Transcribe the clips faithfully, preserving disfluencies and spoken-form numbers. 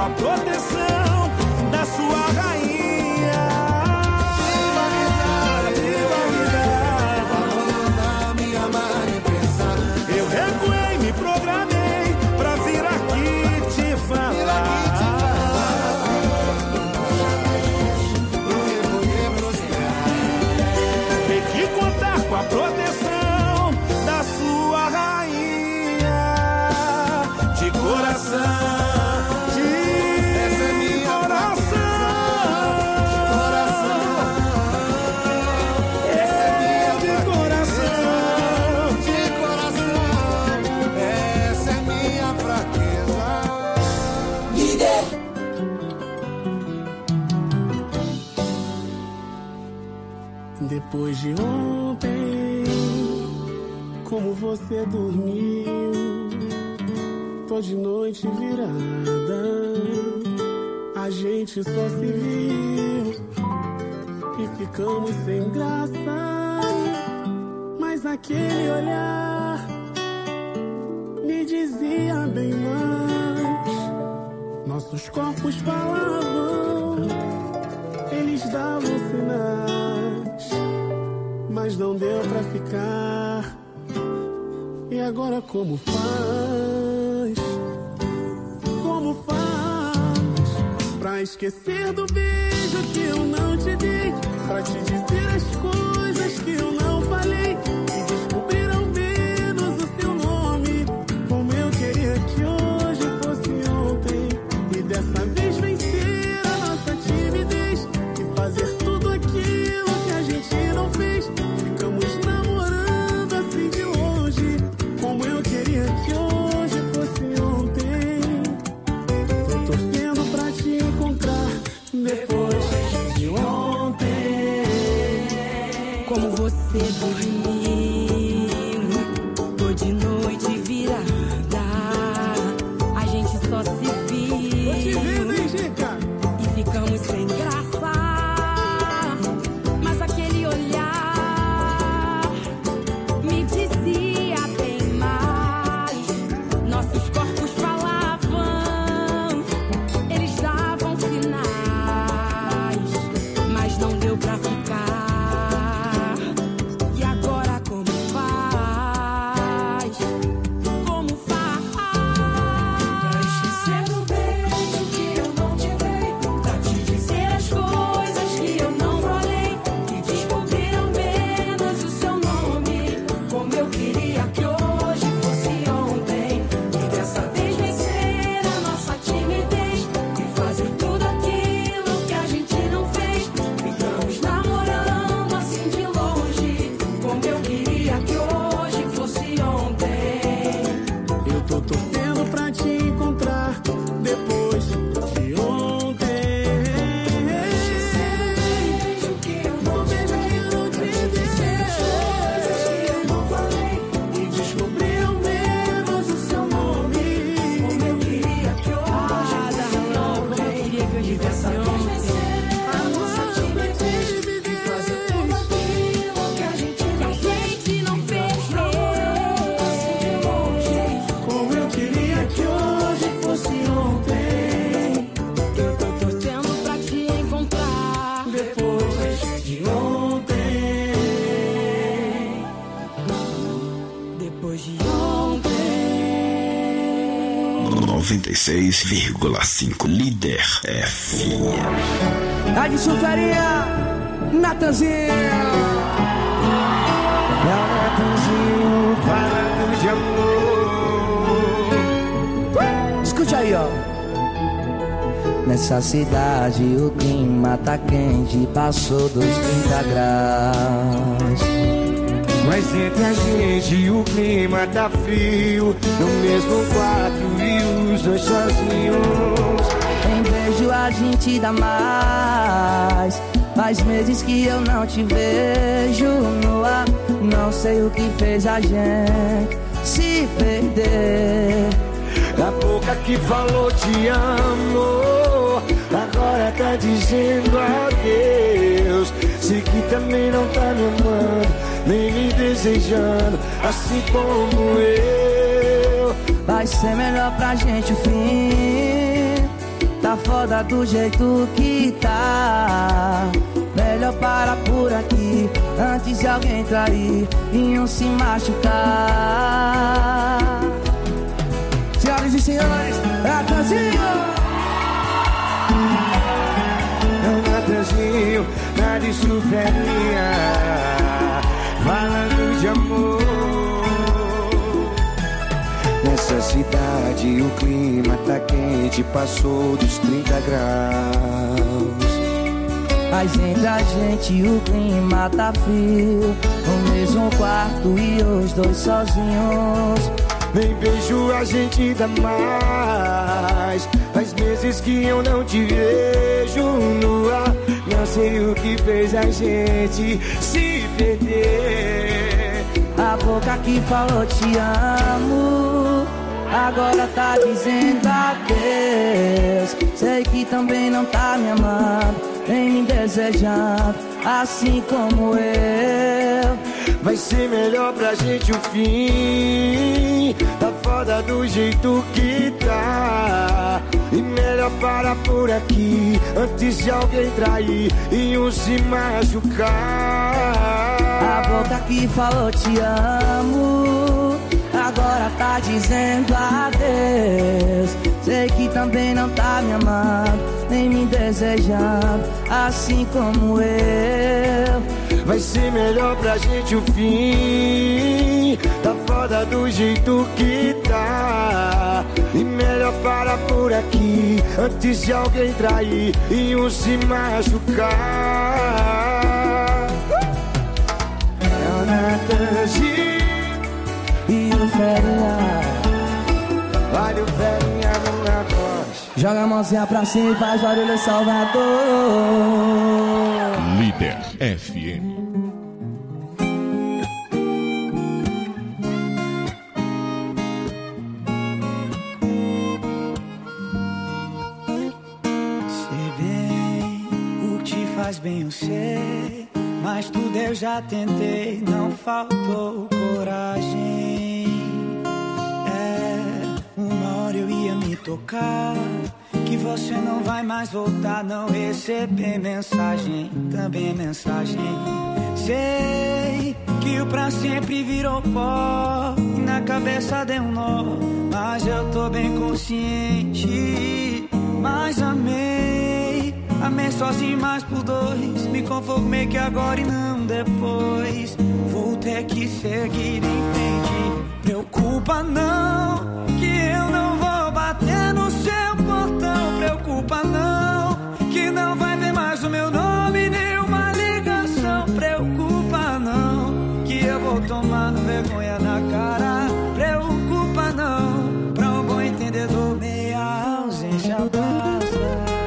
a proteção da sua rainha. Viva me dar, valor da minha amada e pensar. Eu recuei, me programei pra vir aqui te falar. Tem que contar com a proteção da sua rainha. De coração. Depois de ontem, como você dormiu, tô de noite virada, a gente só se viu e ficamos sem graça. Mas aquele olhar me dizia bem mais. Nossos corpos falavam, eles davam sinais, mas não deu pra ficar. E agora como faz? Como faz pra esquecer do beijo que eu não te dei, pra te dizer as coisas que eu não falei e descobrir ao menos o seu nome? Como eu queria que hoje fosse ontem e dessa vez vencer a nossa timidez e fazer tudo aquilo que a gente não fez. Ficamos namorando assim de longe, como eu queria que hoje fosse ontem. Tô torcendo pra te encontrar depois de ontem. Como você dormiu, tô de noite virada, a gente só se viu. Tô te vendo, hein, Gica? E ficamos sem graça. Mas aquele olhar me dizia bem mais. Nossos corpos falavam, eles davam sinais, mas não deu pra ficar. E agora como faz? Como faz? Pra esquecer do beijo que eu não te dei, pra te dizer as coisas que eu não falei e descobrir ao menos o seu nome. Como eu queria que hoje fosse ontem e dessa vez vencer a nossa timidez e fazer tudo aquilo que a gente não fez. Ficamos namorando assim de longe, como eu queria que hoje fosse ontem. Eu tô torcendo pra te encontrar depois de ontem. Do beijo que eu não te dei e descobri ao menos o seu nome. Como eu queria que hoje fosse ontem e dessa vez vencer a nossa timidez e fazer tudo aquilo que a gente não fez. Assim de longe, como eu queria que hoje fosse ontem. Eu tô torcendo pra te encontrar depois de ontem. Depois de ontem. noventa e seis vírgula cinco Líder F M. Tá de chutaria, Natanzinho. É o Natanzinho falando de amor. Escute aí, ó. Nessa cidade o clima tá quente, passou dos trinta graus. Mas entre a gente o clima tá frio, no mesmo quarto e os dois sozinhos. Em beijo a gente dá mais. Faz meses que eu não te vejo no ar. Não sei o que fez a gente se perder. A boca que falou te amo, agora tá dizendo adeus. Sei que também não tá me amando, nem me desejando, assim como eu. Vai ser melhor pra gente o fim. tá foda do jeito que tá. Melhor parar por aqui, antes de alguém trair e um se machucar. Senhoras e senhores, Natanzinho! Natanzinho, nada de suferinha, falando de amor. Nessa cidade o clima tá quente, passou dos trinta graus. Mas entre a gente o clima tá frio, no mesmo quarto e os dois sozinhos. Nem vejo a gente dá mais, faz meses que eu não te vejo no ar. Não sei o que fez a gente se perder. A boca que falou te amo, agora tá dizendo adeus. Sei que também não tá me amando, nem me desejando, assim como eu. Vai ser melhor pra gente o fim, tá foda do jeito que tá. E melhor parar por aqui, antes de alguém trair e um se machucar. A boca que falou te amo, agora tá dizendo adeus. Sei que também não tá me amando, nem me desejando, assim como eu. Vai ser melhor pra gente o fim, tá foda do jeito que tá. E melhor parar por aqui, antes de alguém trair e um se machucar. É o Natanzinho e o Ferinha. Olha o Ferinha no negócio. Joga a mãozinha pra cima e faz barulho, Salvador. Líder F M. Faz bem eu sei, mas tudo eu já tentei, não faltou coragem. É, uma hora eu ia me tocar, que você não vai mais voltar, não receber mensagem, também mensagem. Sei que o pra sempre virou pó, e na cabeça deu um nó, mas eu tô bem consciente, mas amei. Amei sozinho, mas por dois. Me conformei que agora e não depois. Vou ter que seguir em frente. Preocupa não, que eu não vou bater no seu portão. Preocupa não, que não vai ver mais o meu nome, nenhuma ligação. Preocupa não, que eu vou tomar vergonha na cara. Preocupa não, pra um bom entendedor, meia ausência basta.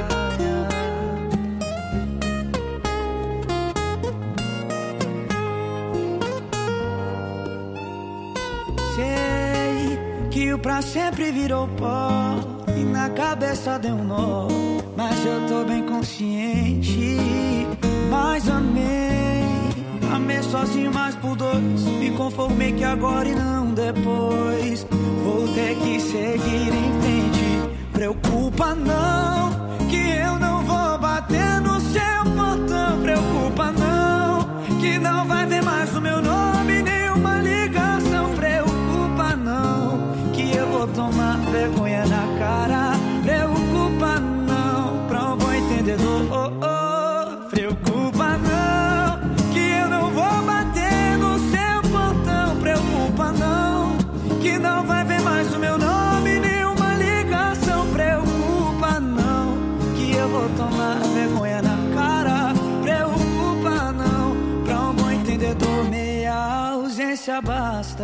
Sei que o pra sempre virou pó, e na cabeça deu um nó, mas eu tô bem consciente, mas amei. Amei sozinho, mas por dois. Me conformei que agora e não depois. Vou ter que seguir em frente. Preocupa não, que eu não vou bater no seu portão. Preocupa não, que não vai ver mais o meu nome, nenhuma ligação. Preocupa não, que eu vou tomar vergonha na cara. Preocupa não, pra um bom entendedor. Oh, oh. Preocupa não, que eu não vou bater no seu portão. Preocupa não, que não vai ver mais o meu nome, nenhuma ligação. Preocupa não, que eu vou tomar vergonha na cara. Preocupa não, pra um bom entendedor, meia ausência basta.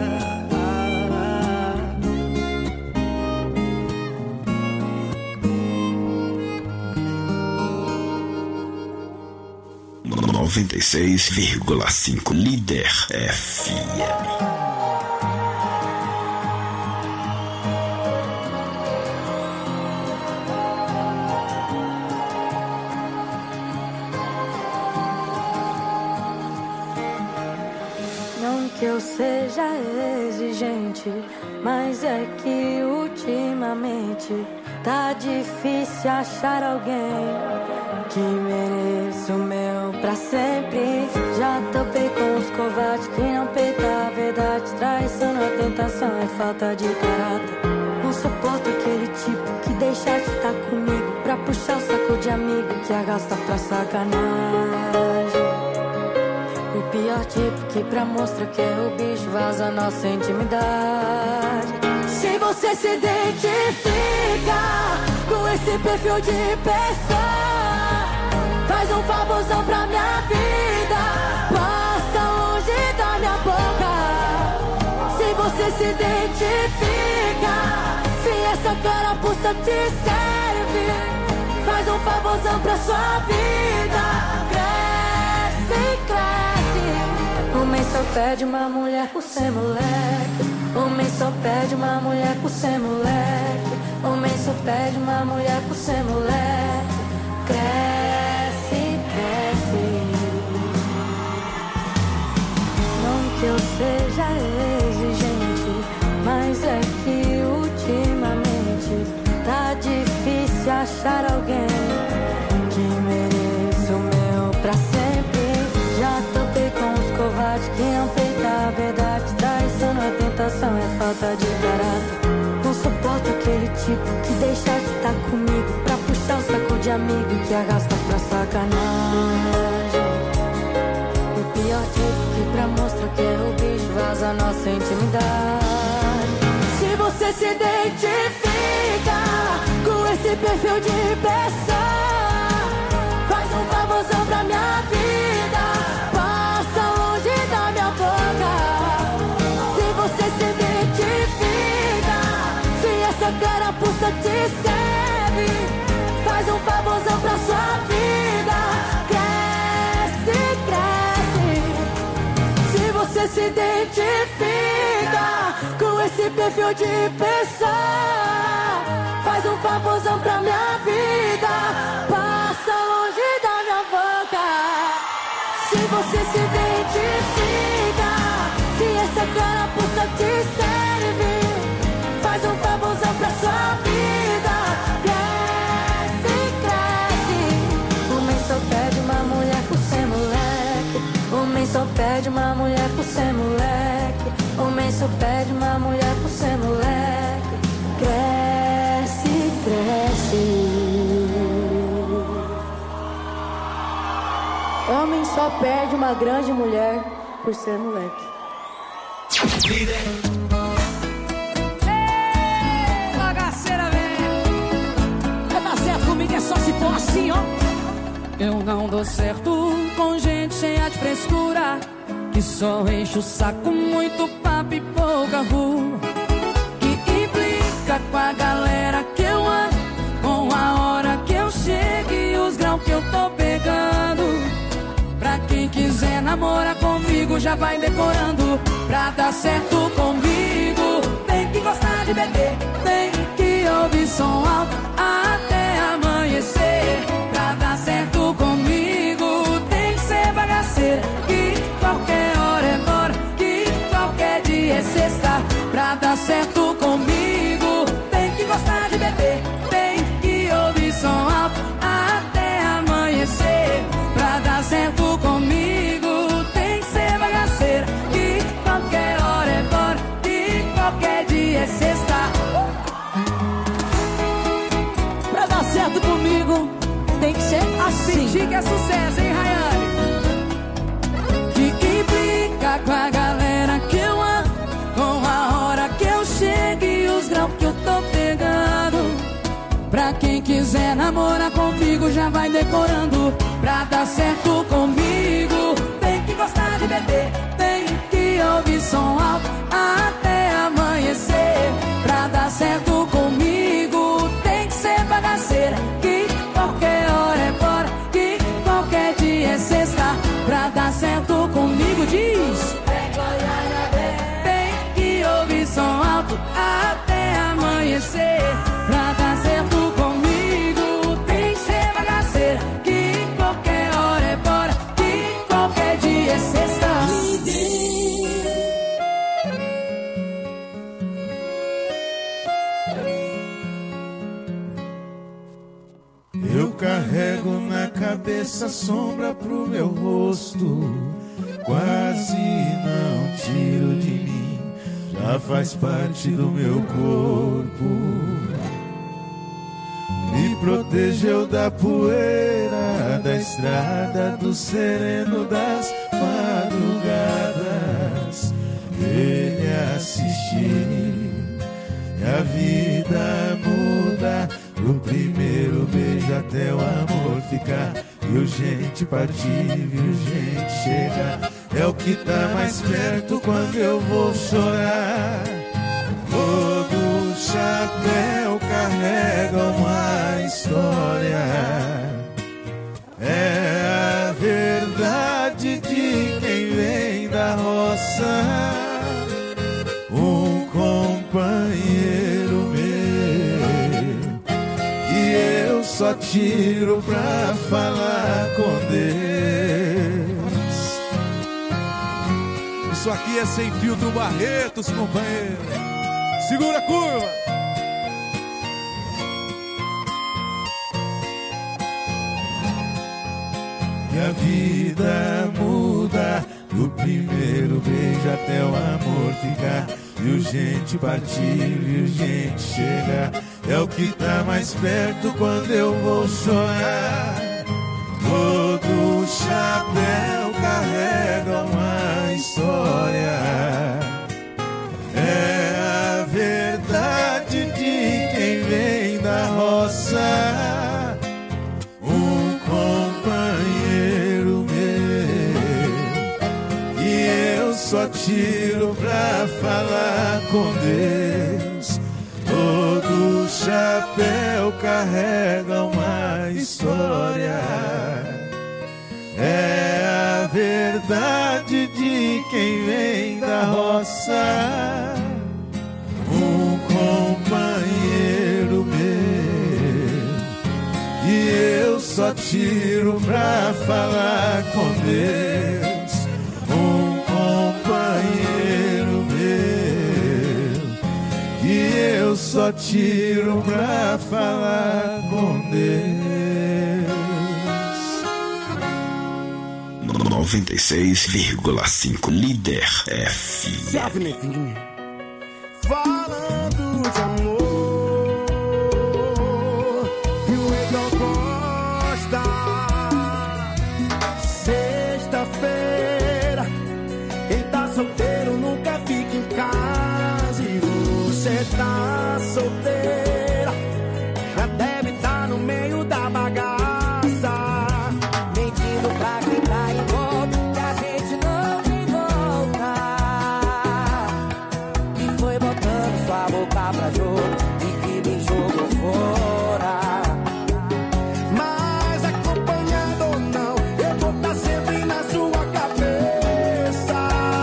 noventa e seis vírgula cinco Líder F M. Não que eu seja exigente, mas é que ultimamente Tá difícil achar alguém que mereça o meu pra sempre. Já topei com os covardes que não peitam a verdade. Traição não é tentação, é falta de caráter. Não suporto aquele tipo que deixa de estar comigo pra puxar o saco de amigo que arrasta pra sacanagem. O pior tipo que pra mostrar que é o bicho vaza nossa intimidade. Se você se identifica com esse perfil de pessoa, faz um favorzão pra minha vida, passa longe da minha boca. Se você se identifica, se essa carapuça te serve, faz um favorzão pra sua vida. Cresce, cresce. Homem só pede uma mulher por ser moleque. Homem só pede uma mulher por ser moleque. Homem só pede uma mulher por ser moleque. Cresce, cresce. Não que eu seja exigente, mas é que ultimamente tá difícil achar alguém que mereça o meu pra sempre. Já topei com os covardes que não peitam a verdade. Traição não é tentação, é falta de caráter. Não suporto aquele tipo que deixa de estar comigo pra puxar o saco de amigo que arrasta pra sacanagem. O pior tipo que pra mostrar que é o bicho vaza nossa intimidade. Se você se identifica com esse perfil de pessoa, faz um favorzão pra minha vida, passa longe da minha boca. Se você se identifica, se essa carapuça te serve, faz um favorzão pra sua vida. Cresce, cresce. Se você se identifica com esse perfil de pessoa, faz um favorzão pra minha vida, passa longe da minha boca. Se você se identifica, se essa carapuça te serve, faz um favorzão pra sua vida. Cresce, cresce. Homem só pede uma mulher por ser moleque. Homem só pede uma mulher por ser moleque. Homem só pede uma mulher por ser moleque. Cresce, cresce. Homem só perde uma grande mulher por ser moleque. Líder. Ei, bagaceira, velho. Vai dar certo comigo, é só se for assim, ó. Eu não dou certo com gente cheia de frescura, que só enche o saco, muito papo e pouca rua, que implica com a galera que eu ando, com a hora que eu chego e os graus que eu tô pegando. Pra quem quiser namorar comigo já vai decorando. Pra dar certo comigo tem que gostar de beber, tem que ouvir som alto até amanhecer. Pra dar certo comigo tem que ser bagaceira, que qualquer hora é bora, que qualquer dia é sexta. Pra dar certo comigo tem que gostar de beber, tem que ouvir som alto até amanhecer. Pra dar certo comigo tem que ser bagaceira, que qualquer hora é bora, que qualquer dia é sexta. Pra dar certo comigo tem que ser assim. Sentir que é sucesso, hein, Rayane? Que implica com a galera que eu ando, com a hora que eu chego e os graus que eu tô pegando. Pra quem quiser namorar comigo já vai decorando. Pra dar certo comigo tem que gostar de beber, tem que ouvir som alto até amanhecer. Pra dar certo comigo tem que ser bagaceira, que qualquer hora é bora, que qualquer dia é sexta. Pra dar certo comigo diz: tem que ouvir som alto até amanhecer. Pra dar certo comigo tem que ser bagaceira, que qualquer hora é bora, que qualquer dia é sexta. carrego na cabeça sombra pro meu rosto. Quase não tiro de mim, já faz parte do meu corpo. Me protegeu da poeira da estrada, do sereno das madrugadas. Ele assistir e a vida muda, do primeiro beijo até o amor ficar. E urgente partir, e urgente chegar, é o que tá mais perto quando eu vou chorar. Todo chapéu carrega uma história, é a verdade de quem vem da roça. Um companheiro meu, e eu só tiro pra falar com Deus. Isso aqui é Sem Filtro Barretos, companheiro. Segura a curva. E a vida muda, do primeiro beijo até o amor ficar. E urgente partir, e urgente chegar, é o que tá mais perto quando eu vou chorar. Todo chapéu carrega uma história, é a verdade de quem vem da roça. Um companheiro meu, e eu só tiro pra falar com Deus. Todo chapéu carrega uma história, é a verdade de quem vem da roça. Um companheiro meu, e eu só tiro pra falar com Deus. Um companheiro meu, e eu só tiro pra falar com Deus. noventa e seis vírgula cinco Líder F M. Falando de amor, e o Edson Costa. Sexta-feira, quem tá solteiro nunca fica em casa. E você tá solteira, já deve estar no meio da bagaça, mentindo pra quem tá em volta, que a gente não tem volta. E foi botando sua boca pra jogo, e que me jogou fora. Mas acompanhado ou não, eu vou estar sempre na sua cabeça.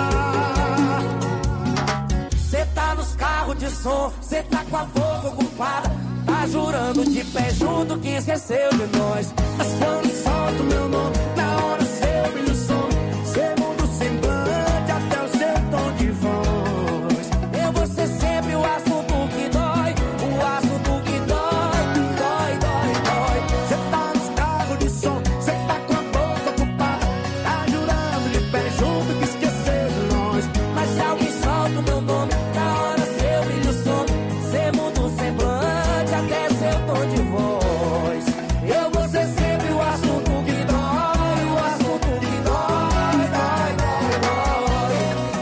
Cê tá nos carros de som, cê tá com a boca ocupada, tá jurando de pé junto que esqueceu de nós. Mas quando solto meu nome, na hora seu brilho some, cê muda o semblante até o seu tom de voz. Eu vou ser sempre o assunto que dói, o assunto que dói, dói, dói, dói. Cê tá nos carros de som, cê tá com a boca ocupada, tá jurando de pé junto que esqueceu de nós. Mas se alguém solta o meu nome, na hora seu brilho some, cê muda o semblante até seu tom de voz. Eu vou ser sempre o assunto que dói, o assunto que dói, dói, dói, dói.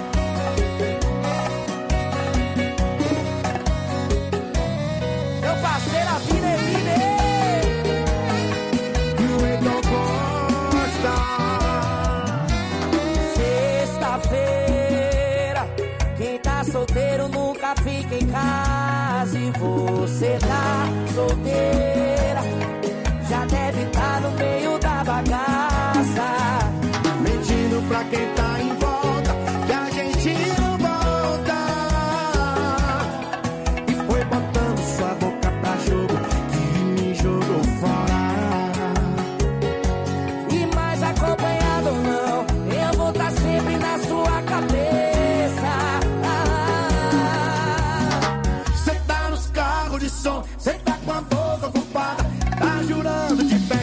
Eu passei a vida em vida, e o Edson Costa. Sexta-feira, quem tá solteiro nunca fica em casa. E você tá solteira, já deve estar no meio da bagaça, mentindo pra quem tá em volta, que a gente não volta. E foi botando sua boca pra jogo, que me jogou fora. E mais acompanhado ou não, eu vou estar sempre na sua cabeça. Cê tá nos carros de som, cê tá com a boca ocupada, tá jurando de pé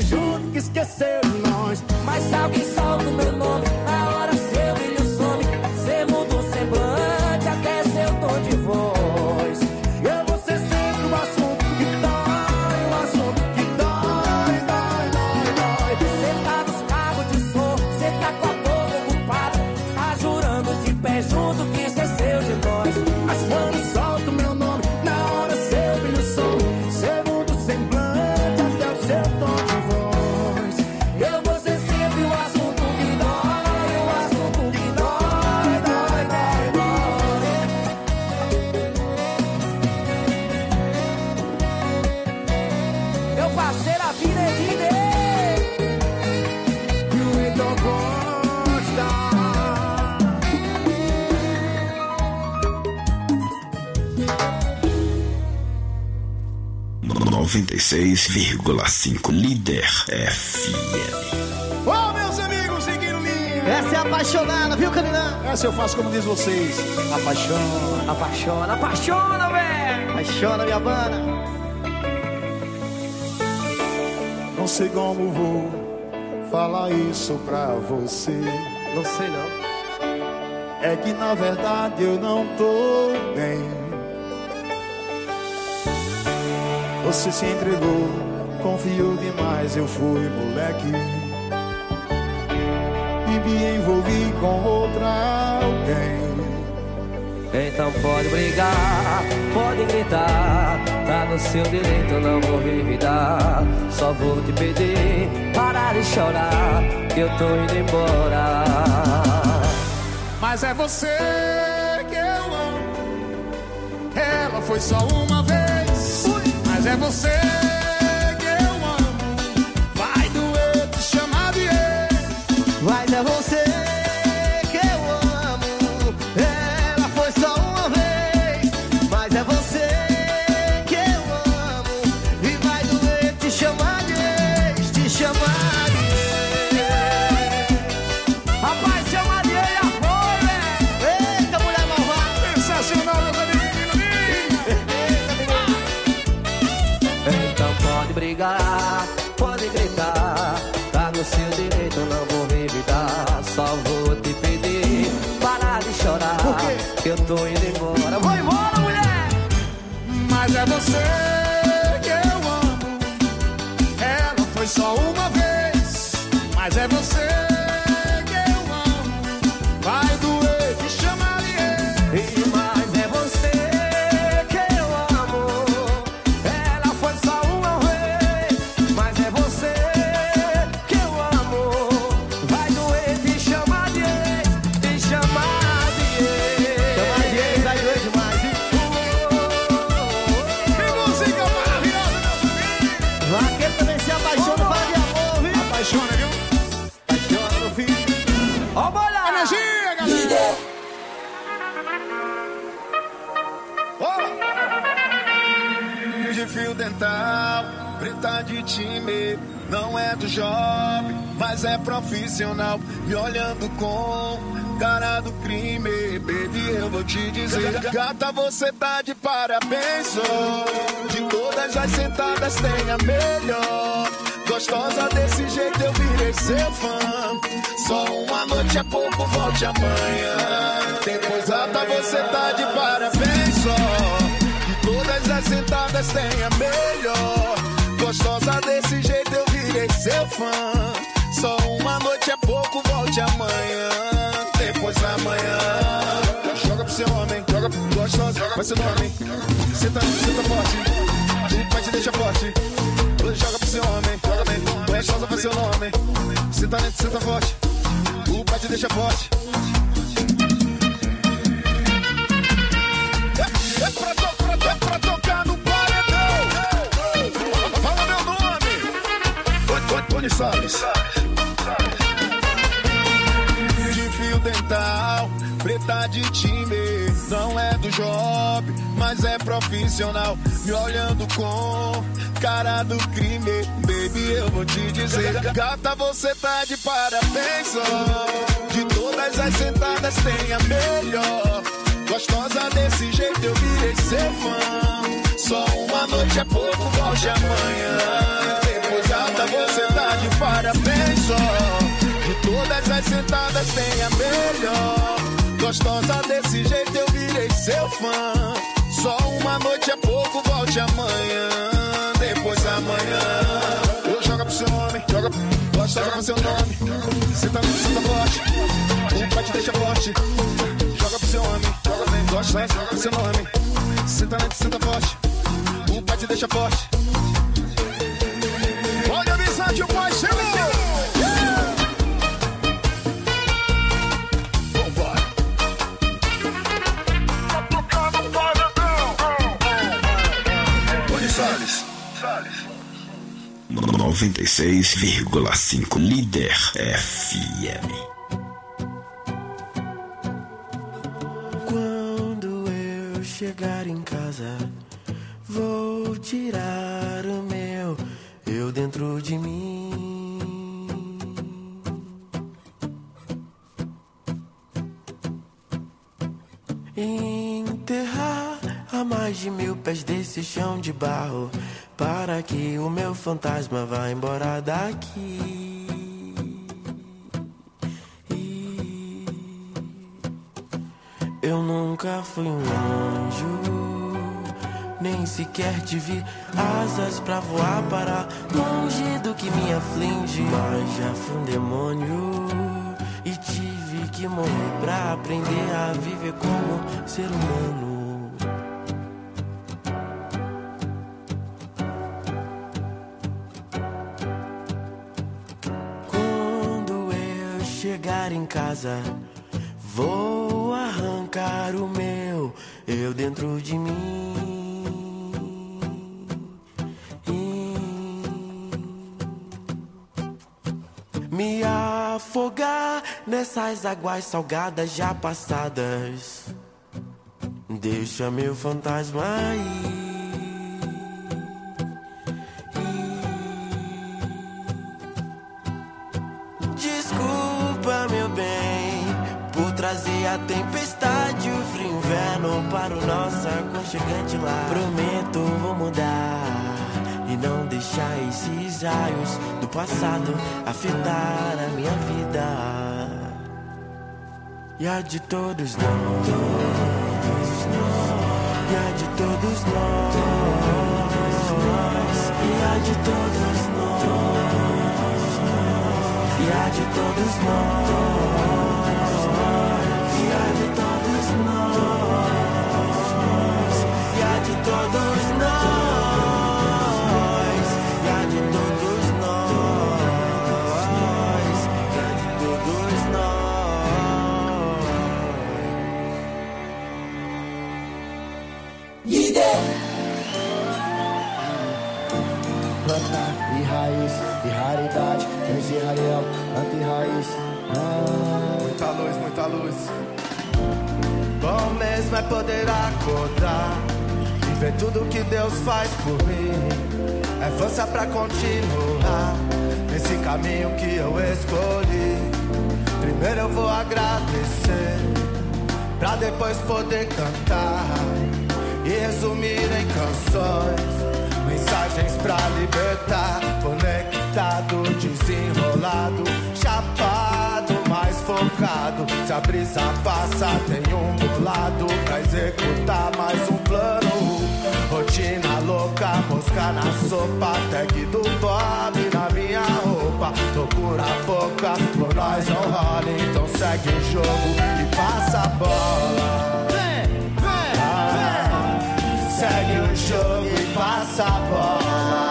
esqueceu de nós. Mas se alguém solta o meu nome, na hora seu brilho some. Cê muda o semblante, até seu tom de voz. Eu vou ser sempre o assunto que dói, o assunto que dói, dói, dói, dói. Cê tá nos carros de som, cê tá com a boca ocupada, tá jurando de pé junto que esqueceu de nós. Mas quando solta o meu nome, na hora seu brilho some. Cê muda o semblante, até o seu tom de voz. Eu vou ser sempre o assunto que dói, o assunto que dói, dói, dói, dói. Meu parceiro, a vida é vida, e o então gosta. noventa e seis vírgula cinco Líder F M. Ô, meus amigos, seguindo linha. Essa é apaixonada, viu, Caninã? Essa eu faço como diz vocês. Apaixona. Apaixona, apaixona, velho. Apaixona, minha banda. Não sei como vou falar isso pra você. Não sei não. É que na verdade eu não tô bem. Você se entregou, confiou demais, eu fui moleque e me envolvi com outra alguém. Então pode brigar, pode gritar, tá no seu direito, eu não vou revidar. Só vou te pedir, parar de chorar, que eu tô indo embora. Mas é você que eu amo, ela foi só uma vez. Mas é você que eu amo, vai doer te chamar de ex. Mas é você que eu amo, ela foi só uma vez. Mas é você que eu amo, e vai doer te chamar de ex, te chamar de ex. Rapaz, chama de ex, já foi, velho. Eita, mulher malvada. Sensacional, meus amigos. Então pode brigar, pode gritar, tá no seu direito, eu não vou revidar. Só vou te pedir, parar de chorar, que eu tô indo embora. Vou embora, mulher! Mas é você que eu amo, ela foi só uma vez. Mas é você que eu amo, vai doer te chamar de ex. Mas é você que eu amo, ela foi só uma vez. Mas é você que eu amo, vai doer te chamar de ex, te chamar de ex. Chamar de ex, vai doer demais, hein? Que música maravilhosa, meus amigos. Vaqueiro também se apaixona, fala de amor, viu? Apaixona, viu? Apaixona, meu filho. Ó, bora! Energia, galera! De fio dental, preta de time, não é do job, mas é profissional. Me olhando com cara do crime, baby, eu vou te dizer. Gata, você tá de parabéns, oh. De todas as sentadas tem a melhor. Gostosa desse jeito eu virei seu fã. Só uma noite é pouco, volte amanhã. Depois, gata, você tá de parabéns, ó. De todas as sentadas tem a melhor. Gostosa desse jeito eu virei seu fã. Só uma noite é pouco, volte amanhã. Depois amanhã. Joga pro seu homem, joga pro gostosa, vai seu nome. Senta, senta forte, o pai te deixa forte. Joga pro seu homem, joga bem, gostosa vai seu nome. Senta lento, senta forte, o pai te deixa forte. É, é, pra, to, pra, to, pra tocar no paredão. Fala meu nome, Tony Salles. De fio dental, preta de time, não é do job, mas é profissional. Me olhando com cara do crime, baby, eu vou te dizer. Gata, você tá de parabéns, ó. De todas as sentadas tem a melhor. Gostosa desse jeito eu virei seu fã. Só uma noite é pouco, volte amanhã. Depois, gata, você tá de parabéns. das sentadas tem a melhor. Gostosa desse jeito eu virei seu fã. Só uma noite é pouco, volte amanhã. Depois amanhã eu jogo pro seu nome, joga, gosta, joga pro seu nome. Senta no senta forte, o pai te deixa forte. Joga pro seu homem, joga bem, gosta, joga pro seu nome. Senta no senta forte, o pai te deixa forte. Pode avisar que o pai chegou. noventa e seis vírgula cinco Líder F M. Quando eu chegar em casa, vou tirar o meu eu dentro de mim. Enterrar a mais de mil pés desse chão de barro, para que o meu fantasma vá embora daqui. Eu nunca fui um anjo, nem sequer tive asas pra voar para longe do que me aflige. Mas já fui um demônio e tive que morrer pra aprender a viver como ser humano. Chegar em casa, vou arrancar o meu eu dentro de mim. Me afogar nessas águas salgadas já passadas. Deixa meu fantasma aí. Meu bem, por trazer a tempestade, o frio inverno para o nosso aconchegante lar. Prometo vou mudar e não deixar esses raios do passado afetar a minha vida e a de todos nós, e a de todos nós, e a de todos nós. E a de todos nós, e a de todos nós, e a de todos nós, e a de todos nós, e a de todos nós. Líder! Planta e raiz e raridade. Ariel, anti-raiz. Ah. Muita luz, muita luz. Bom mesmo é poder acordar e ver tudo que Deus faz por mim. É força pra continuar nesse caminho que eu escolhi. Primeiro eu vou agradecer, pra depois poder cantar e resumir em canções. Mensagens pra libertar, conectado, desenrolado, chapado, mais focado. Se a brisa passa, tem um bolado pra executar mais um plano. Rotina louca, mosca na sopa, tag do Bob na minha roupa. Loucura pouca, por nós não rola, então segue o jogo e passa a bola. Segue o jogo e passa a bola.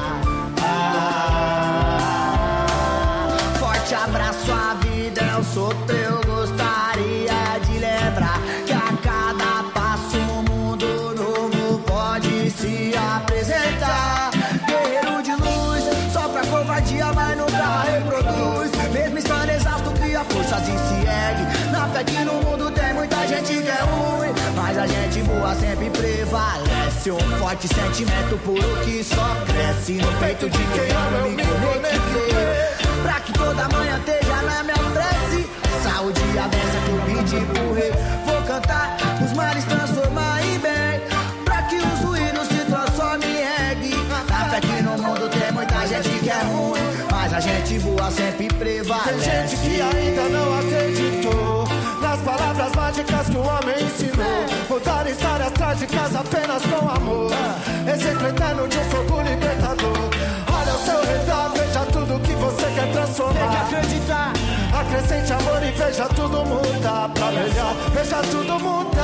Ah, forte abraço à vida, eu sou teu. Gostaria de lembrar que a cada passo um mundo novo pode se apresentar. Guerreiro de luz, sofre a covardia, mas nunca reproduz. Mesmo estando exausto, cria forças e se ergue. Na fé que no mundo tem muita gente que é ruim, mas a gente boa sempre prevalece. Um forte sentimento puro que só cresce no peito de quem ama eu me conectei. Pra que toda manhã esteja na minha prece. Saúde e a benção que eu pedi pro rei. Vou cantar, os males transformar em bem, pra que os ruídos se transformem em reggae. Na fé que no mundo tem muita gente que é ruim, mas a a gente boa sempre prevalece. Tem gente que ainda não acreditou nas palavras mágicas que o homem ensinou. Mudar histórias trágicas apenas com amor. Exemplo eterno de um fogo libertador. Olha ao seu redor, veja tudo que você quer transformar. Tem que acreditar. Acrescente amor e veja tudo mudar pra melhor. Veja tudo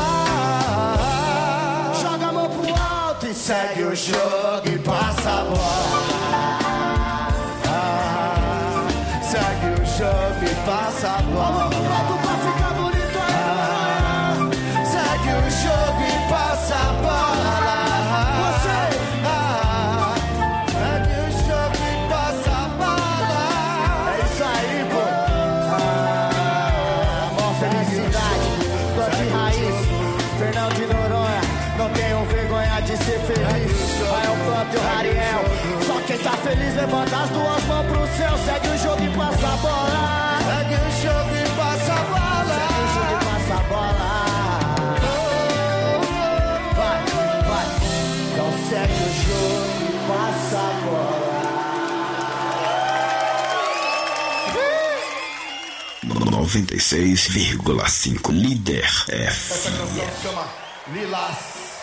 mudar. Joga a mão pro alto e segue o jogo e passa a bola. Ah, segue o jogo e passa a bola. A mão pro alto pra ficar bonito aí. Ah, segue o jogo e passa a bola. Você. Ah, segue o jogo e passa a bola. É isso aí, pô. Ah, mó felicidade, planta e raiz. Fernando de Noronha, não tenho vergonha de ser feliz. Vai o Planto e o Rariel. Só quem tá feliz levanta as duas mãos pro céu. Segue o jogo e passa a bola. Segue o jogo e passa a bola. Segue o jogo e passa a bola. Vai, vai. Então segue o jogo e passa a bola. noventa e seis vírgula cinco Líder F. Essa canção chama Lilás.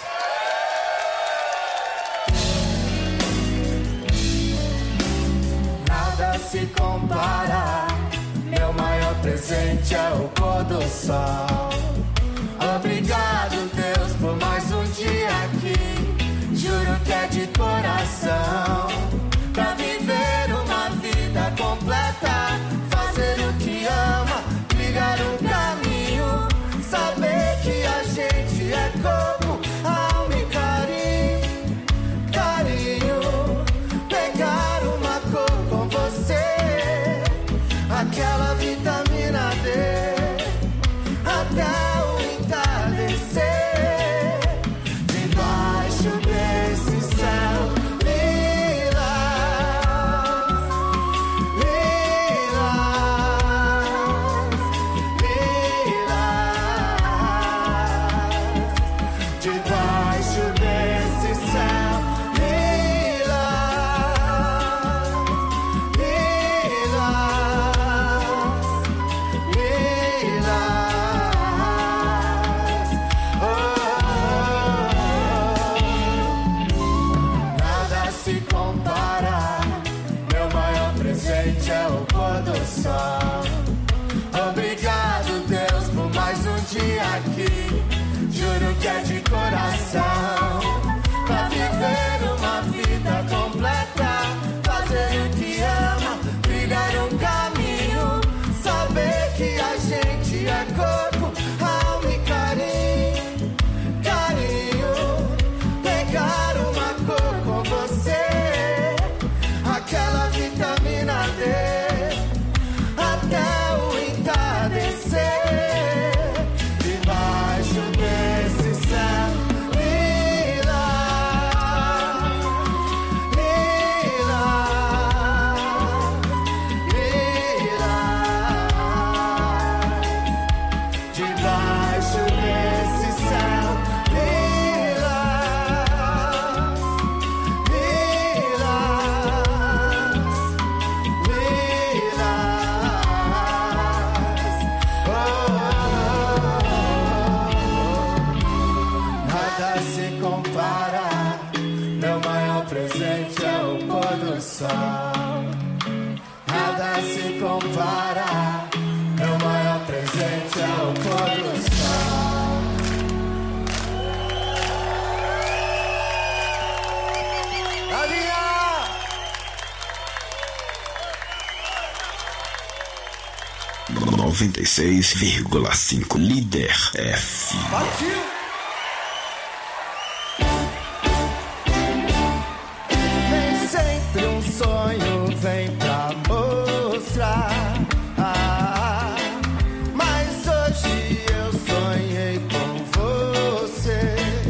Nada se compara. Meu maior presente é o pôr do sol. Obrigado, Deus, por mais um dia aqui. Juro que é de coração. Pra viver uma vida completa. Fazer o que ama. Trilhar um caminho. Saber que a gente é corpo, alma e carinho. Carinho. Pegar uma cor com você. Aquela vitamina D. Até o entardecer. Debaixo desse céu lilás. Lilás. Lilás. Debaixo desse céu lilás. Lilás. Oh, nada se compara. Meu maior presente é o pôr do sol. Obrigado, Deus, por mais um dia aqui. Juro que é de coração. Pra viver uma vida completa. Fazer o que ama. Trilhar um caminho. Saber que a gente é corpo, alma e carinho. Carinho. Pegar uma cor com você. Aquela vitamina D. Até o entardecer. Debaixo desse céu lilás. Lilás. Lilás. Debaixo desse céu lilás. Lilás. Lilás. Oh, nada se compara. Meu maior presente é o pôr do sol. Nada se compara. Meu maior presente é o pôr do sol. Galinha! noventa e seis vírgula cinco Líder F. Partiu! Nem sempre um sonho vem pra mostrar. Ah, mas hoje eu sonhei com você.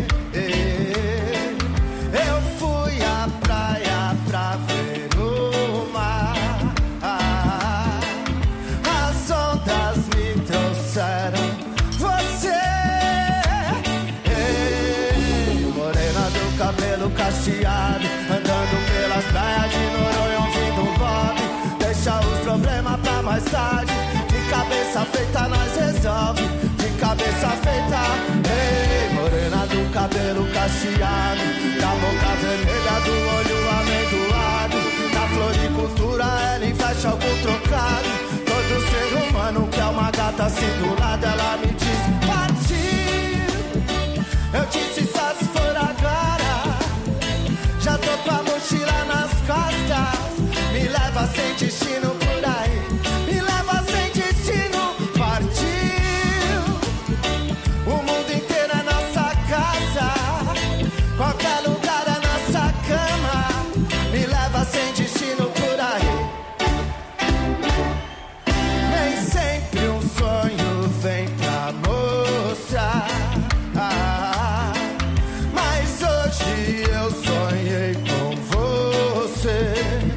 Eu fui à praia pra ver o mar. Ah, as ondas me trouxeram você. Morena do cabelo cacheado, andando pelas praias de Noronha ouvindo Bob. mais tarde. De cabeça feita nós resolve, de cabeça feita. Ei, morena do cabelo cacheado, da boca vermelha, do olho amendoado, da floricultura ela investe algum trocado. Todo ser humano quer uma gata assim do lado, ela me diz partiu. Eu disse só se for agora, já tô com a mochila nas costas. Me leva sem destino por aí, me leva sem destino. Partiu. O mundo inteiro é nossa casa, qualquer lugar é nossa cama. Me leva sem destino por aí. Nem sempre um sonho vem pra mostrar, ah, mas hoje eu sonhei com você.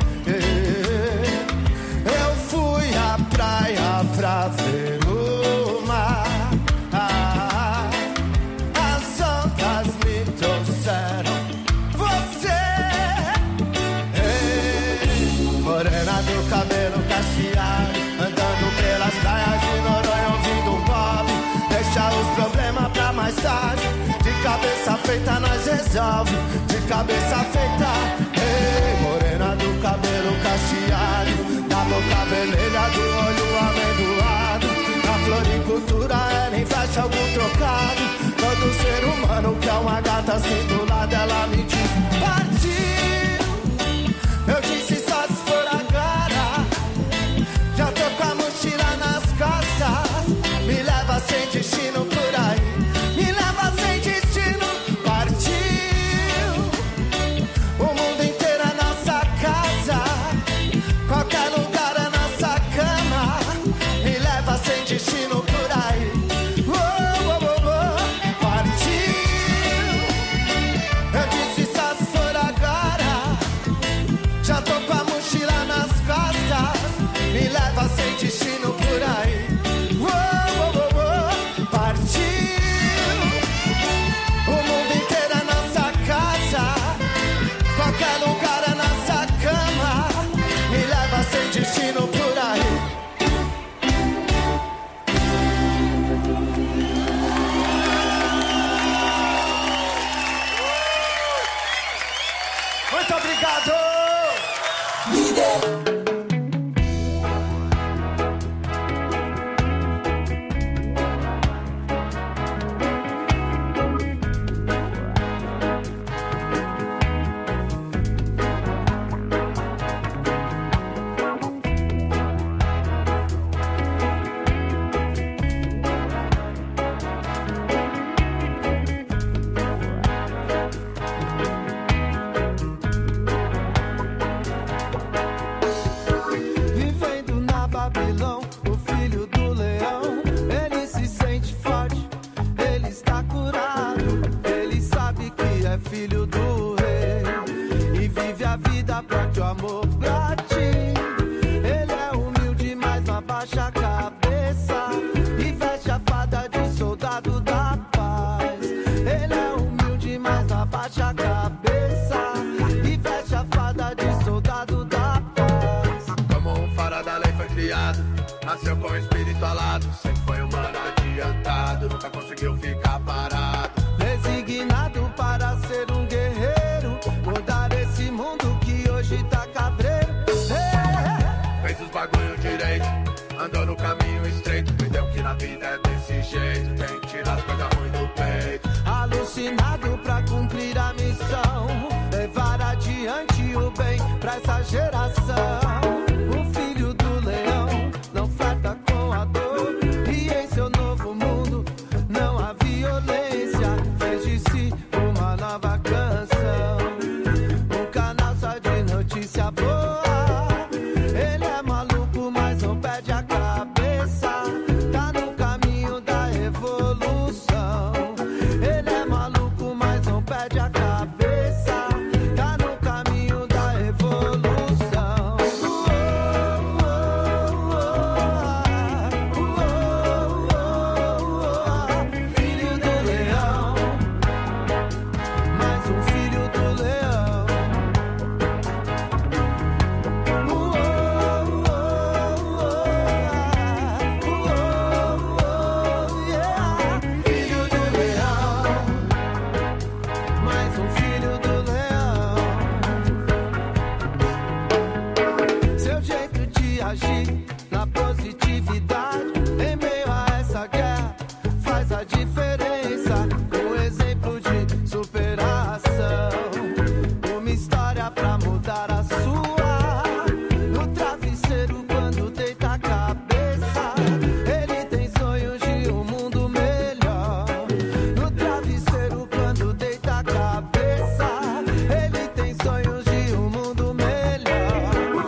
Eu fui à praia pra ver o mar, ah, as ondas me trouxeram você. Ei, morena do cabelo cacheado, andando pelas praias de Noronha ouvindo um pop. Deixa os problemas pra mais tarde, de cabeça feita nós resolve, de cabeça feita. Ei, morena do cabelo cacheado, da boca vermelha, do olho amendoado, na floricultura ela investe algum trocado. Todo ser humano quer uma gata assim do lado, ela me diz partiu. Eu disse só se for agora, já tô com a mochila nas costas. Me leva sem destino por aí, me leva sem destino. Partiu. O mundo inteiro é nossa casa, qualquer lugar é nossa cama. Me leva sem destino por aí. Oh, oh, oh, oh. Partiu. Eu disse só se for agora, já tô com a mochila nas costas. Me leva sem destino por aí. Oh, oh, oh, oh. Partiu. O mundo inteiro é nossa casa, qualquer lugar é nossa cama. Me leva sem destino por aí. Muito obrigado. Líder. Vivendo na Babilão, o filho do leão, ele se sente forte, ele está curado, ele sabe que é filho do rei e vive a vida pra que o amor brate. Ele é humilde, mas não abaixa a cabeça e veste a fada de soldado da paz. Ele é humilde, mas não abaixa a cabeça e veste a fada de soldado da paz. Como um fara da lei foi criado, nasceu com o espírito alado, sempre foi humano adiantado, nunca conseguiu ficar parado. Designado para ser um guerreiro, mudar esse mundo que hoje tá cabreiro. É. Fez os bagulho direito, andou no caminho estreito, entendeu que na vida é desse jeito, tem que tirar as coisas ruins do peito. Alucinado pra cumprir a missão, levar adiante o bem pra essa geração. O filho do leão não flerta com a dor, e em seu novo mundo não há violência. Fez de si uma nova canção, um canal só de notícia boa. Ele é maluco, mas não perde a cabeça, tá no caminho da evolução. Ele é maluco, mas não perde a cabeça. história pra mudar a sua. No travesseiro quando deita a cabeça, ele tem sonhos de um mundo melhor. No travesseiro quando deita a cabeça, ele tem sonhos de um mundo melhor.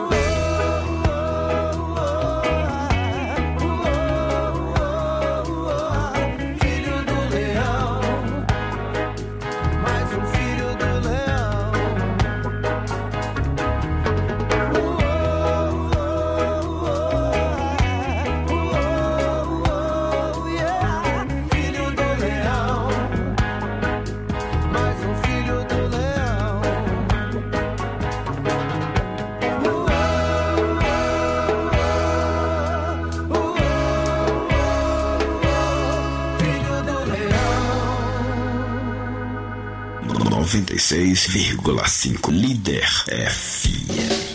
Filho do leão, mais um filho do leão. Filho do leão, mais um filho do leão. Filho do leão. noventa e seis vírgula cinco Líder F M.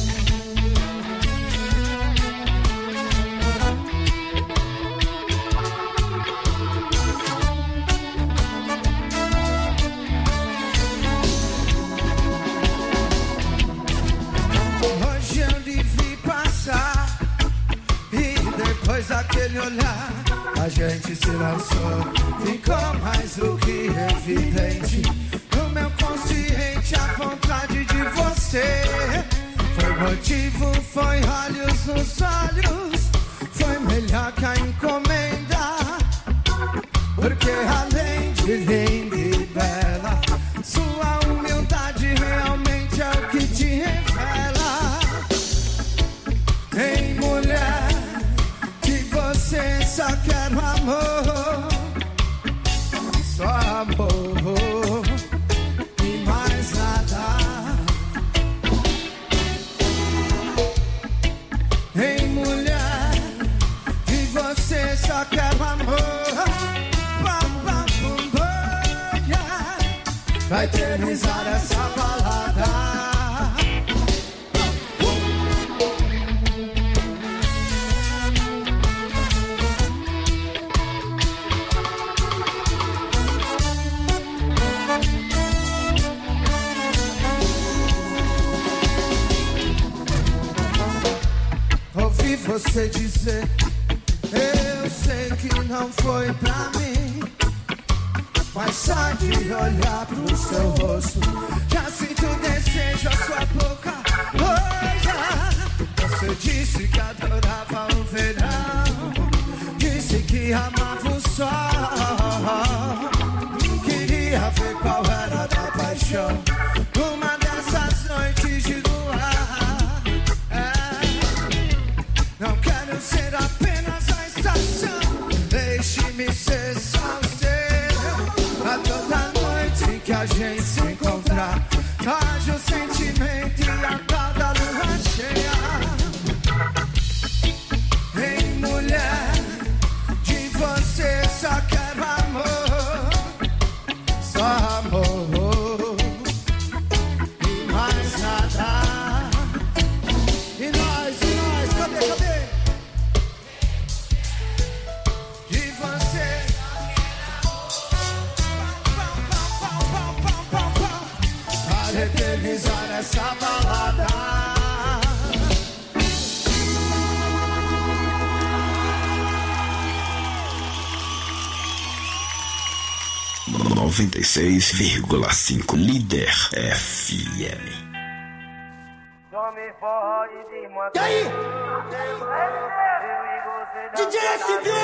Hoje eu devia passar e depois daquele olhar a gente se lançou. Ficou mais do que evidente no meu consciente a vontade de você. Foi motivo, foi olhos nos olhos, foi melhor que a encomenda. Porque além de linda e bela, sua humildade realmente é o que te revela. Tem mulher que você só quer o amor, só amor e mais nada. Tem mulher que você só quer o amor. Vai eternizar essa balada. Ouvi você dizer, eu sei que não foi pra mim, mas só de olhar pro seu rosto já sinto desejo a sua boca. Hoje você disse que adorava o verão, disse que amava o sol, queria ver qual era da paixão numa dessas noites de luar. É, não quero ser apenas a estação, deixe-me ser só o seu. A toda noite que a gente se encontrar, haja o sentimento e a tal da lua cheia. Ei, mulher, de você só quero amor, só amor e mais nada. E nós, e nós, cadê, cadê? De você para eternizar essa balada. noventa e seis vírgula cinco Líder F M. E aí? D J S B!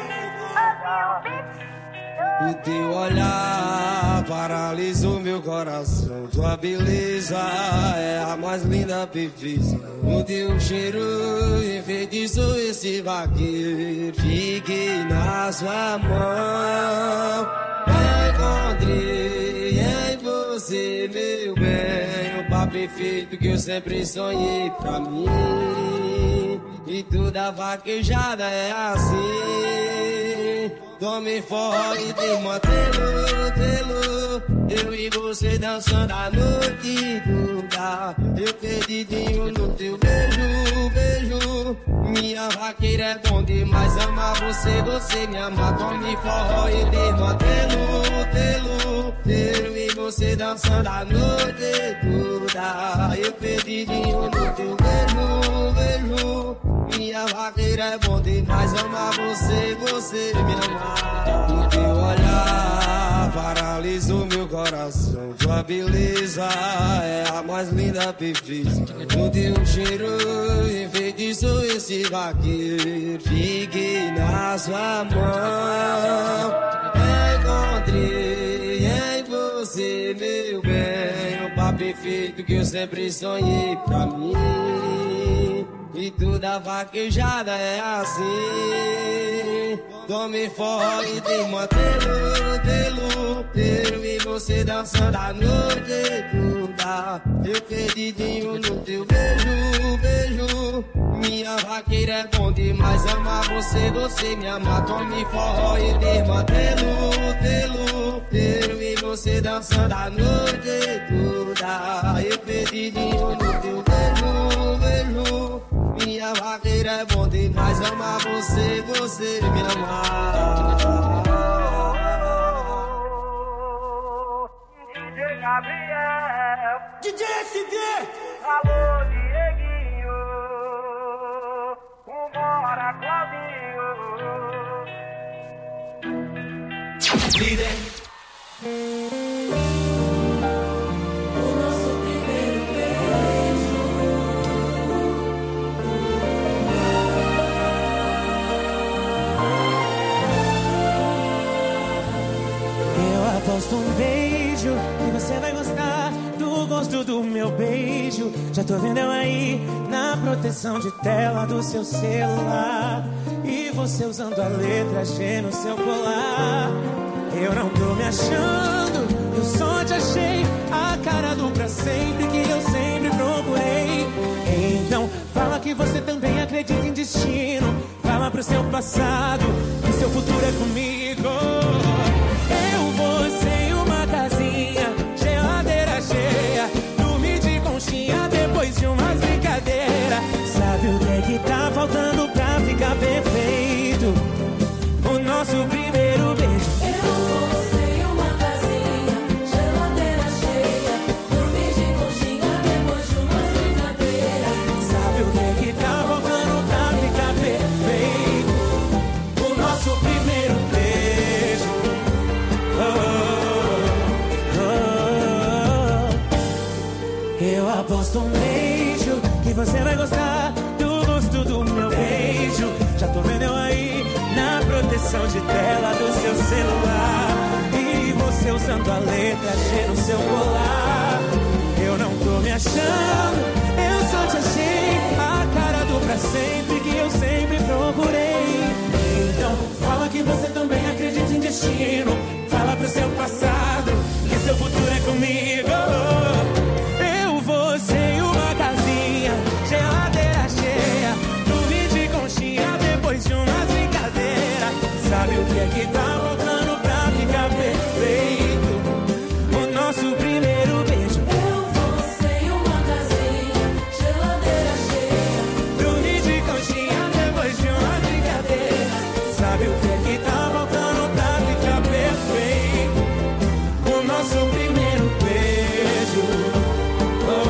O teu olhar paralisou meu coração. Tua beleza é a mais linda perfeição. O teu cheiro enfeitiçou esse vaqueiro. Fiquei na sua mão, encontrei em você, meu bem, o par perfeito que eu sempre sonhei pra mim. E toda vaquejada é assim. Tome forró e tem mantelo, telo. Eu e você dançando a noite toda. Eu perdidinho no teu beijo, beijo. Minha vaqueira é bom demais, amar você, você me ama. Tome forró e tem mantelo, telo. Eu e você dançando a noite toda. Eu perdidinho no teu beijo, beijo. Minha vaqueira é bom demais amar você, você me amar. O teu olhar paralisou meu coração. Tua beleza é a mais linda, perfeita. O teu cheiro enfeitiçou esse vaqueiro. Fiquei na sua mão. Encontrei em você, meu bem, o par perfeito que eu sempre sonhei pra mim. E toda vaquejada é assim. Tome fora e tem mantelo, telo, telo. E você dançando a noite toda. Eu perdidinho no teu beijo, beijo. Minha vaqueira é bom demais amar você, você me ama. Tome forró e tem mantelo, telo, telo. E você dançando a noite toda. Eu perdidinho no teu beijo, beijo. Minha vaqueira é bom demais amar você, você me amar. D J Gabriel, D J S D, alô Dieguinho, vambora Claudinho. Líder. Aposto um beijo e você vai gostar do gosto do meu beijo. Já tô vendo eu aí na proteção de tela do seu celular. E você usando a letra G no seu colar. Eu não tô me achando, eu só te achei a cara do pra sempre que eu sempre procurei. Então fala que você também acredita em destino. Fala pro seu passado que seu futuro é comigo. Eu, você e uma casinha, geladeira cheia, dormir de conchinha depois de umas brincadeiras. Sabe o que é que tá faltando pra ficar perfeito? O nosso primeiro beijo. Eu, você e uma casinha, geladeira cheia, dormir de conchinha depois de umas brincadeiras. Sabe o que é que tá faltando pra ficar perfeito? O nosso primeiro beijo. Eu aposto um beijo que você vai gostar do gosto do meu beijo. Já tô vendo eu aí na proteção de tela do seu celular. E você usando a letra G no seu colar. Eu não tô me achando, eu só te achei a cara do pra sempre que eu sempre procurei. Então fala que você também acredita em destino. Fala pro seu passado que seu futuro é comigo. Eu, você e uma casinha, geladeira cheia, dormir de conchinha depois de umas brincadeiras. Sabe o que é que tá faltando pra ficar perfeito? O nosso primeiro beijo. Eu, você e uma casinha, geladeira cheia, dormir de conchinha depois de umas brincadeiras. Sabe o que é que tá faltando pra ficar perfeito? O nosso primeiro beijo. Oh,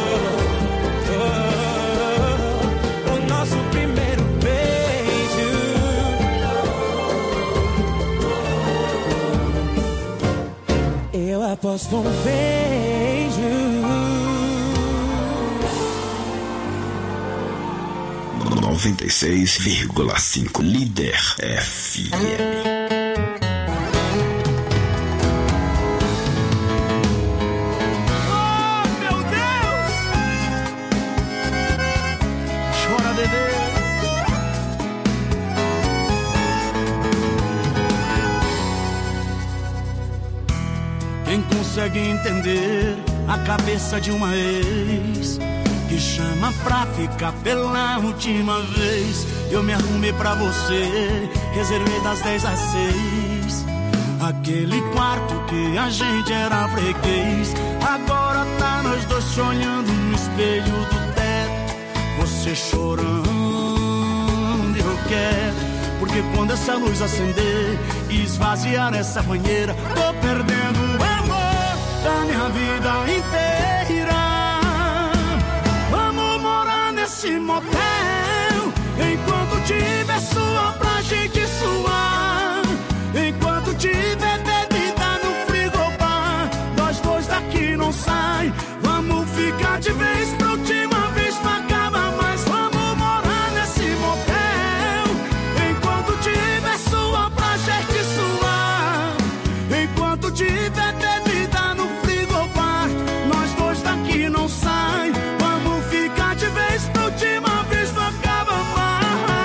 oh, oh, o nosso primeiro beijo. Eu aposto um beijo. noventa e seis vírgula cinco Líder F M. Quem consegue entender a cabeça de uma ex que chama pra ficar pela última vez? Eu me arrumei pra você, reservei das dez às seis aquele quarto que a gente era freguês. Agora tá nós dois sonhando no espelho do teto, você chorando e eu quero. Porque quando essa luz acender e esvaziar essa banheira, tô perdendo o amor. da minha vida inteira. Vamos morar nesse motel, enquanto tiver suor pra gente suar, enquanto tiver bebida no frigobar, nós dois daqui não sai. Vamos ficar de vez pra última vez, não acaba mais. Vamos morar nesse motel, enquanto tiver suor pra gente suar, enquanto tiver bebida no frigobar, nós dois daqui não sai. Vamos ficar de vez pra última vez, não acaba mais.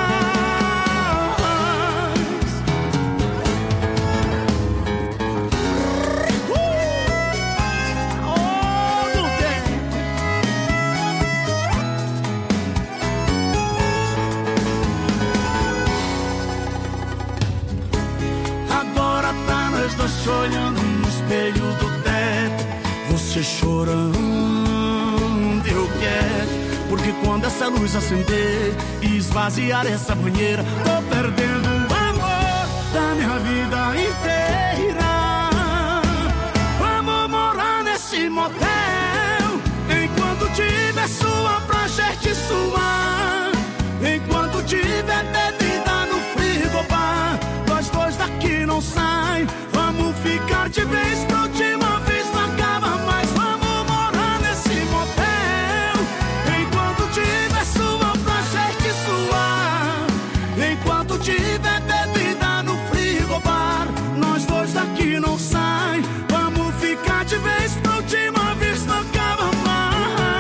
Agora tá nós dois olhando no espelho do teto, você chorando, eu quero, porque quando essa luz acender e esvaziar essa banheira, tô perdendo o amor da minha vida inteira. Vamos morar nesse motel, enquanto tiver suor pra gente suar, enquanto tiver bebida no frigobar, nós dois daqui não sai. Vamos ficar de vez pra última vez, não acaba mais. Vamos morar nesse motel, enquanto tiver suor pra gente suar, enquanto tiver bebida no frigobar, nós dois daqui não sai. Vamos ficar de vez pra última vez, não acaba mais.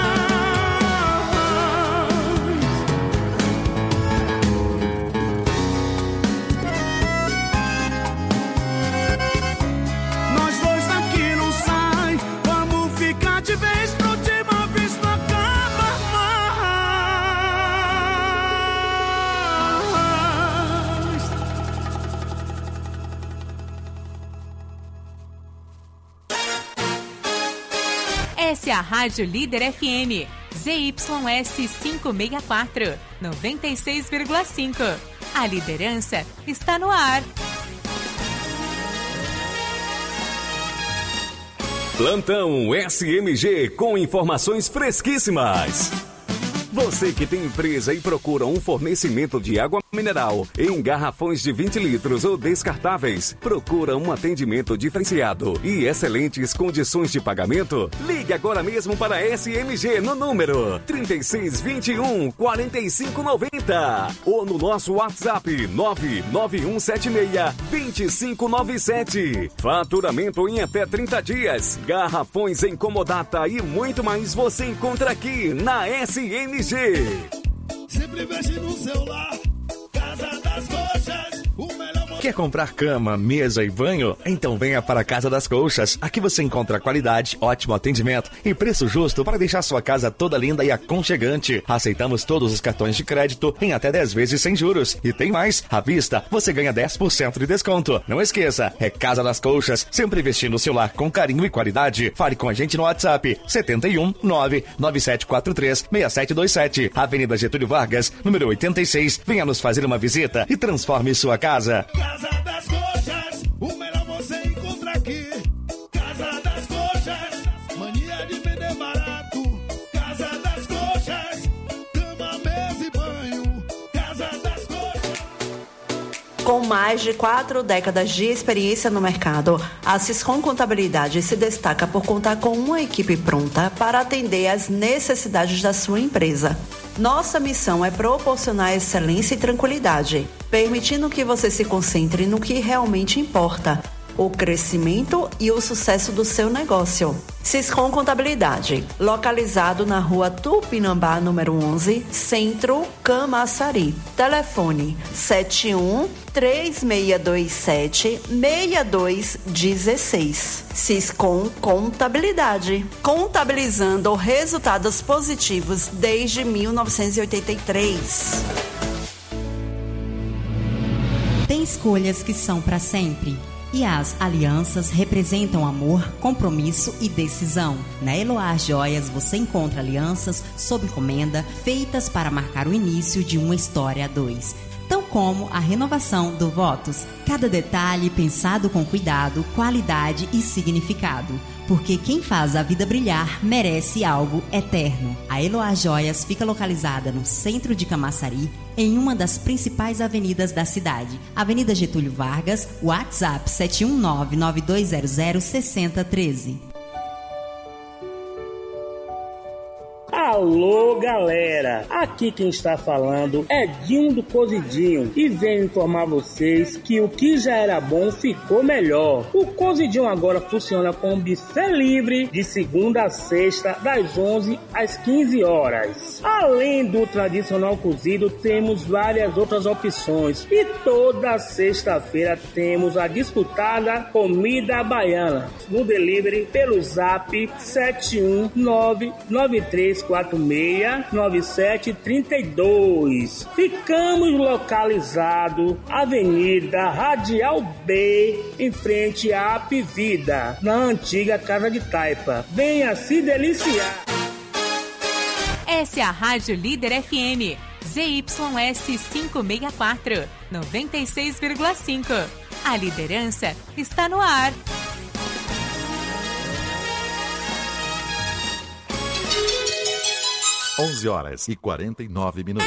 Nós dois daqui não sai. Vamos ficar de vez pra última vez, não acaba mais. Essa é a Rádio Líder F M, Z Y S quinhentos e sessenta e quatro, noventa e seis vírgula cinco. A liderança está no ar. Plantão S M G com informações fresquíssimas. Você que tem empresa e procura um fornecimento de água mineral em garrafões de vinte litros ou descartáveis, procura um atendimento diferenciado e excelentes condições de pagamento? Ligue agora mesmo para a S M G no número trinta e seis, vinte e um, quarenta e cinco, noventa ou no nosso WhatsApp nove nove um sete seis, dois cinco nove sete. Faturamento em até trinta dias, garrafões em comodata e muito mais você encontra aqui na S M G. Sempre mexe no celular, Casa das Coxas, o melhor. Quer comprar cama, mesa e banho? Então venha para a Casa das Colchas. Aqui você encontra qualidade, ótimo atendimento e preço justo para deixar sua casa toda linda e aconchegante. Aceitamos todos os cartões de crédito em até dez vezes sem juros. E tem mais, à vista você ganha dez por cento de desconto. Não esqueça, é Casa das Colchas, sempre vestindo o seu lar com carinho e qualidade. Fale com a gente no WhatsApp setenta e um, nove nove sete quatro três, seis sete dois sete, Avenida Getúlio Vargas, número oitenta e seis. Venha nos fazer uma visita e transforme sua casa. Casa das Coxas, o melhor você encontra aqui. Casa das Coxas, mania de vender barato. Casa das Coxas, cama, mesa e banho. Casa das Coxas. Com mais de quatro décadas de experiência no mercado, a Siscom Contabilidade se destaca por contar com uma equipe pronta para atender às necessidades da sua empresa. Nossa missão é proporcionar excelência e tranquilidade, permitindo que você se concentre no que realmente importa, o crescimento e o sucesso do seu negócio. Siscom Contabilidade, localizado na rua Tupinambá, número onze, Centro, Camaçari. Telefone sete um, três seis dois sete, seis dois um seis. Siscom Contabilidade, contabilizando resultados positivos desde mil novecentos e oitenta e três. Tem escolhas que são para sempre. E as alianças representam amor, compromisso e decisão. Na Eloar Joias você encontra alianças sob encomenda feitas para marcar o início de uma história a dois. Tão como a renovação do Votos. Cada detalhe pensado com cuidado, qualidade e significado. Porque quem faz a vida brilhar merece algo eterno. A Eloá Joias fica localizada no centro de Camaçari, em uma das principais avenidas da cidade. Avenida Getúlio Vargas, WhatsApp sete um nove, nove dois zero zero, seis zero um três. Alô, galera! Aqui quem está falando é Dinho do Cozidinho e venho informar vocês que o que já era bom ficou melhor. O Cozidinho agora funciona com buffet livre de segunda a sexta, das onze às quinze horas. Além do tradicional cozido, temos várias outras opções e toda sexta-feira temos a disputada comida baiana no delivery pelo zap sete um nove, nove três quatro seis, nove sete três dois. Ficamos localizados Avenida Radial B, em frente à Apivida, na antiga Casa de Taipa. Venha se deliciar. Essa é a Rádio Líder F M, Z Y S quinhentos e sessenta e quatro, noventa e seis vírgula cinco. A liderança está no ar. onze horas e quarenta e nove minutos.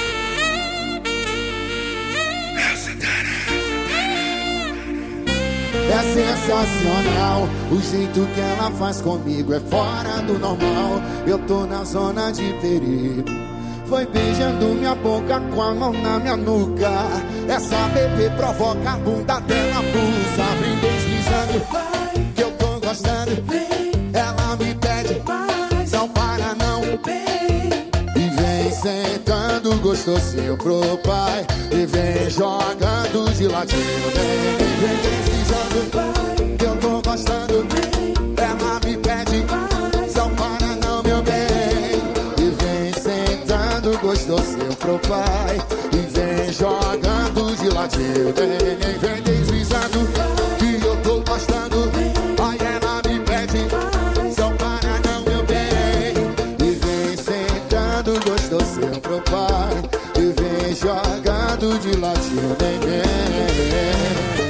É sensacional, o jeito que ela faz comigo é fora do normal. Eu tô na zona de perigo. Foi beijando minha boca com a mão na minha nuca. Essa bebê provoca a bunda dela, pulsa. Vem deslizando, que eu tô gostando. Ela me pede, não para não. E vem sentando gostosinho pro pai. E vem jogando de ladinho. Vem, vem, vem deslizando, que eu tô gostando. Ela me pede, não para não, meu bem. E vem sentando gostosinho pro pai. E vem jogando de ladinho. Vem, vem, vem deslizando, que eu tô gostando. Ai, ela me pede, não para não, meu bem. E vem sentando gostosinho pro pai. E vem jogando de ladinho. Vem, vem.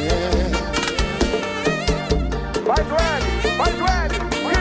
Vai, Duane! Vai, Duane!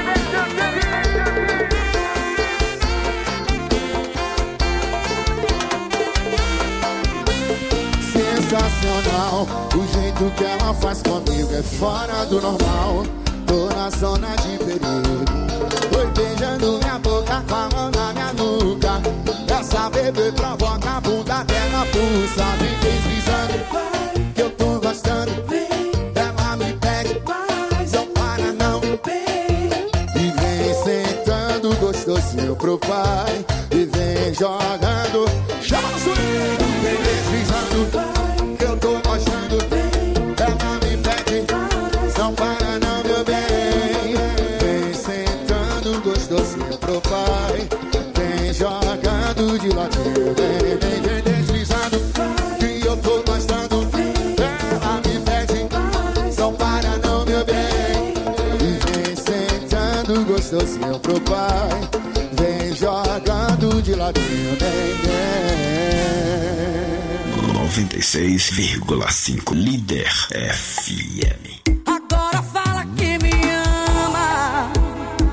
Sensacional, o jeito que ela faz comigo é fora do normal. Tô na zona de perigo. Foi beijando minha boca com a mão na minha nuca. Essa bebê provoca a bunda dela, pulsa. Vem deslizando, que eu tô gostando. Ela me pede, não para não. E vem sentando gostosinho pro pai. E vem jogando, chama no swing. Vem deslizando, que eu tô gostando. Ela me pede, não para não, meu bem. Vem sentando gostosinho pro pai. Vem jogando de ladinho. Vem, vem, vem deslizando, que eu tô gostando. Ela me pede, não para não, meu bem. E vem sentando gostosinho pro pai. Vem jogando de ladinho. Vem, vem. noventa e seis vírgula cinco Líder F M. Agora fala que me ama.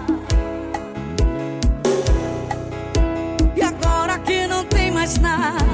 E agora que não tem mais nada.